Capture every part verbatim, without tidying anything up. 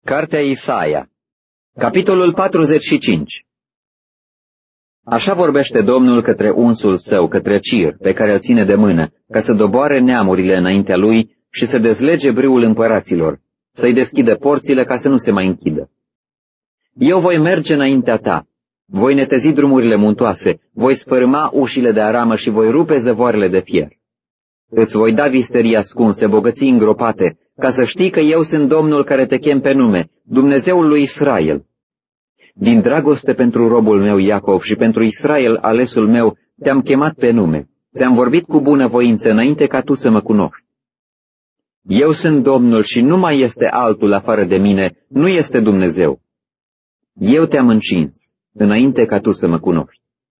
Cartea Isaia, capitolul patruzeci și cinci. Așa vorbește Domnul către unsul său, către Cir, pe care îl ține de mână, ca să doboare neamurile înaintea lui și să dezlege brâul împăraților, să-i deschidă porțile ca să nu se mai închidă. Eu voi merge înaintea ta, voi netezi drumurile muntoase, voi sfărâma ușile de aramă și voi rupe zăvoarele de fier. Îți voi da visterii ascunse, bogății îngropate, ca să știi că eu sunt Domnul care te chem pe nume, Dumnezeul lui Israel. Din dragoste pentru robul meu Iacov și pentru Israel, alesul meu, te-am chemat pe nume, ți-am vorbit cu bunăvoință înainte ca tu să mă cunoști. Eu sunt Domnul și nu mai este altul afară de mine, nu este Dumnezeu. Eu te-am încins, înainte ca tu să mă cunoști.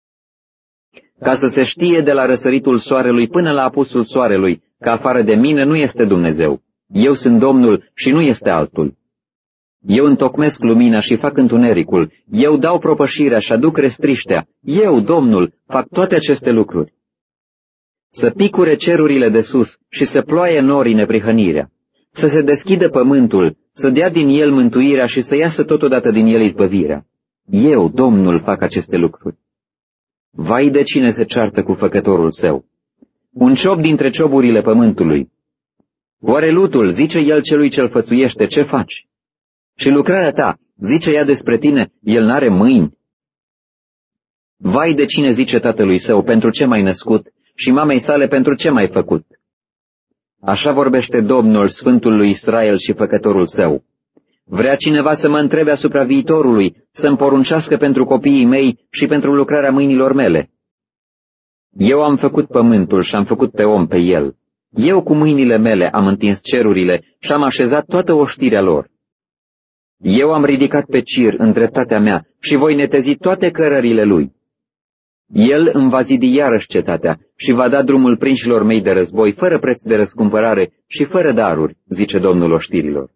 Ca să se știe de la răsăritul soarelui până la apusul soarelui, că afară de mine nu este Dumnezeu. Eu sunt Domnul și nu este altul. Eu întocmesc lumina și fac întunericul, eu dau propășirea și aduc restriștea, eu, Domnul, fac toate aceste lucruri. Să picure cerurile de sus și să ploaie norii neprihănirea, să se deschidă pământul, să dea din el mântuirea și să iasă totodată din el izbăvirea. Eu, Domnul, fac aceste lucruri. Vai de cine se ceartă cu făcătorul său! Un ciop dintre cioburile pământului. Oare lutul, zice el celui ce-l fățuiește, ce faci? Și lucrarea ta, zice ea despre tine, el n-are mâini? Vai de cine zice tatălui său, pentru ce m-ai născut, și mamei sale, pentru ce m-ai făcut? Așa vorbește Domnul, Sfântul lui Israel și făcătorul său. Vrea cineva să mă întrebe asupra viitorului, să-mi poruncească pentru copiii mei și pentru lucrarea mâinilor mele. Eu am făcut pământul și am făcut pe om pe el. Eu cu mâinile mele am întins cerurile și am așezat toată oștirea lor. Eu am ridicat pe Cir în dreptatea mea și voi netezi toate cărările lui. El îmi va zidi iarăși cetatea și va da drumul prinșilor mei de război, fără preț de răscumpărare și fără daruri, zice Domnul oștirilor.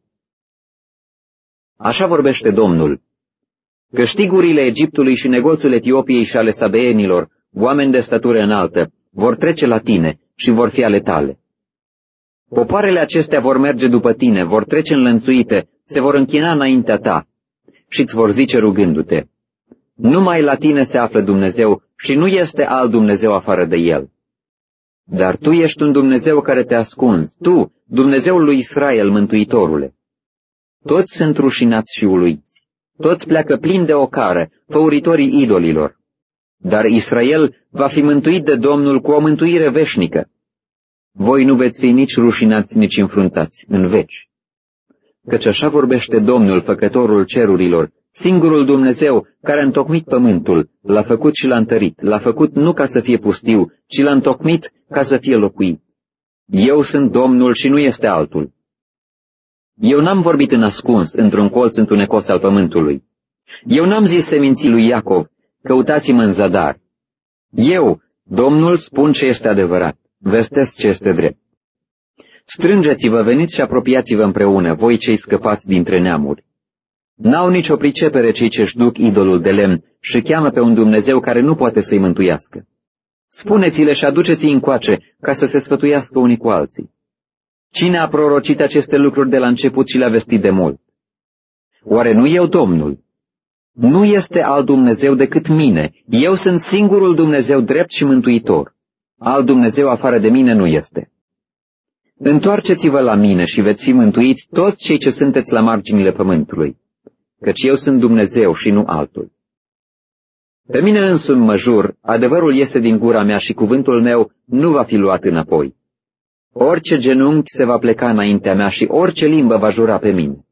Așa vorbește Domnul. Câștigurile Egiptului și negoțul Etiopiei și ale sabeenilor, oameni de statură înaltă, vor trece la tine și vor fi ale tale. Popoarele acestea vor merge după tine, vor trece înlănțuite, se vor închina înaintea ta și îți vor zice rugându-te: numai la tine se află Dumnezeu și nu este alt Dumnezeu afară de el. Dar tu ești un Dumnezeu care te ascunzi, tu, Dumnezeul lui Israel, Mântuitorule. Toți sunt rușinați și uluiți, toți pleacă plini de ocară, făuritorii idolilor. Dar Israel va fi mântuit de Domnul cu o mântuire veșnică. Voi nu veți fi nici rușinați, nici înfruntați în veci. Căci așa vorbește Domnul, făcătorul cerurilor, singurul Dumnezeu care a întocmit pământul, l-a făcut și l-a întărit, l-a făcut nu ca să fie pustiu, ci l-a întocmit ca să fie locuit. Eu sunt Domnul și nu este altul. Eu n-am vorbit în ascuns, într-un colț întunecos al pământului. Eu n-am zis seminții lui Iacov: căutați-mă în zadar. Eu, Domnul, spun ce este adevărat, vestesc ce este drept. Strângeți-vă, veniți și apropiați-vă împreună, voi cei scăpați dintre neamuri. N-au nicio pricepere cei ce-și duc idolul de lemn și cheamă pe un Dumnezeu care nu poate să-i mântuiască. Spuneți-le și aduceți-i încoace, ca să se sfătuiască unii cu alții. Cine a prorocit aceste lucruri de la început și le-a vestit de mult? Oare nu eu, Domnul? Nu este alt Dumnezeu decât mine. Eu sunt singurul Dumnezeu drept și mântuitor. Alt Dumnezeu afară de mine nu este. Întoarceți-vă la mine și veți fi mântuiți toți cei ce sunteți la marginile pământului, căci eu sunt Dumnezeu și nu altul. Pe mine însumi mă jur, adevărul iese din gura mea și cuvântul meu nu va fi luat înapoi. Orice genunchi se va pleca înaintea mea și orice limbă va jura pe mine.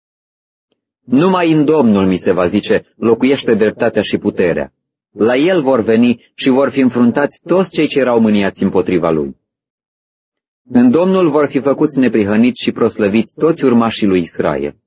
Numai în Domnul, mi se va zice, locuiește dreptatea și puterea. La el vor veni și vor fi înfruntați toți cei ce erau mâniați împotriva lui. În Domnul vor fi făcuți neprihăniți și proslăviți toți urmașii lui Israel.